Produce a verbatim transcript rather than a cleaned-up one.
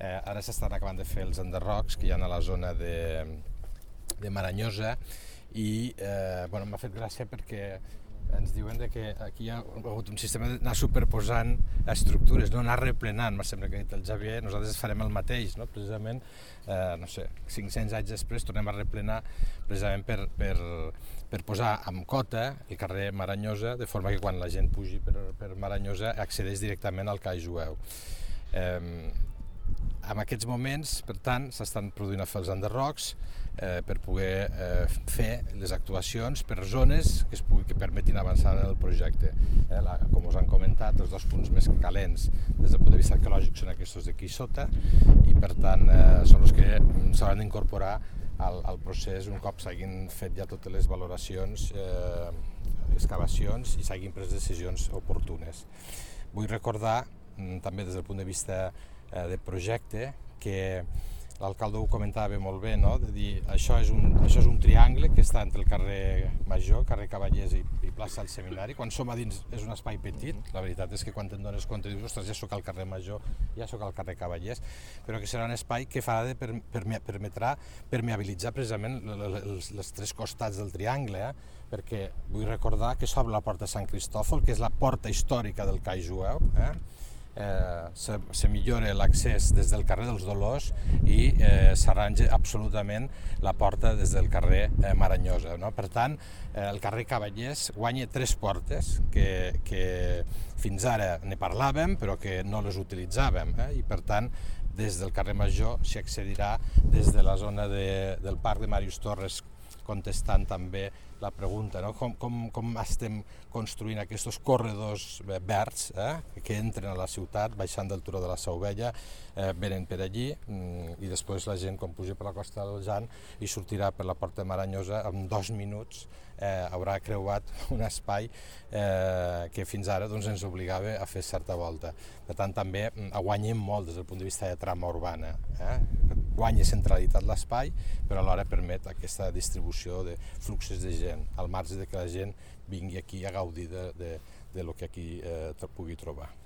Eh, ara s'estan acabant de fer els enderrocs que hi ha a la zona de, de Maranyosa i eh, bueno, m'ha fet gràcia perquè ens diuen de que aquí hi ha hagut un sistema d'anar superposant estructures, no anar replenant. Em sembla que ha dit el Xavier, nosaltres farem el mateix, no? Precisament, eh, no sé, cinc-cents anys després tornem a replenar precisament per, per, per posar amb cota el carrer Maranyosa, de forma que quan la gent pugi per, per Maranyosa accedeix directament al cai jueu. Eh, en aquests moments, per tant, s'estan produint a fer els enderrocs eh, per poder eh, fer les actuacions per zones que, es pugui, que permetin avançar en el projecte. Eh, la, com us han comentat, els dos punts més calents des del punt de vista arqueològic són aquests d'aquí sota i, per tant, eh, són els que s'hauran d'incorporar al, al procés un cop s'hagin fet ja totes les valoracions, eh, excavacions i s'hagin pres decisions oportunes. Vull recordar, també des del punt de vista de projecte, que l'alcalde ho comentava molt bé, no? De dir, això és, un, això és un triangle que està entre el carrer Major, carrer Cavallers i, i plaça del Seminari. Quan som a dins és un espai petit, la veritat és que quan te'n dones compte dius, ostres, ja soc al carrer Major, ja soc al carrer Cavallers, però que serà un espai que farà de per, per, permetrà permeabilitzar precisament els, els tres costats del triangle, eh? Perquè vull recordar que s'obre la porta de Sant Cristòfol, que és la porta històrica del cai jueu, eh? Eh, se, se millora l'accés des del carrer dels Dolors i eh, s'arranja absolutament la porta des del carrer eh, Maranyosa, no? Per tant, eh, el carrer Cavallers guanya tres portes que, que fins ara ne parlàvem però que no les utilitzàvem, eh? I per tant des del carrer Major s'hi accedirà des de la zona de, del parc de Màrius Torres, contestant també la pregunta, no? com, com, com estem construint aquests corredors verds eh? que entren a la ciutat, baixant del turó de la Sa Ovella, eh, venen per allí i després la gent, quan puja per la costa del Jan i sortirà per la porta de Maranyosa, en dos minuts eh, haurà creuat un espai eh, que fins ara doncs, ens obligava a fer certa volta. Per tant, també guanyem molt des del punt de vista de trama urbana. Eh? Guanya centralitat l'espai, però alhora permet aquesta distribució de fluxos de gent, al marge de que la gent vingui aquí a gaudir de, de, de lo que aquí eh, pugui trobar.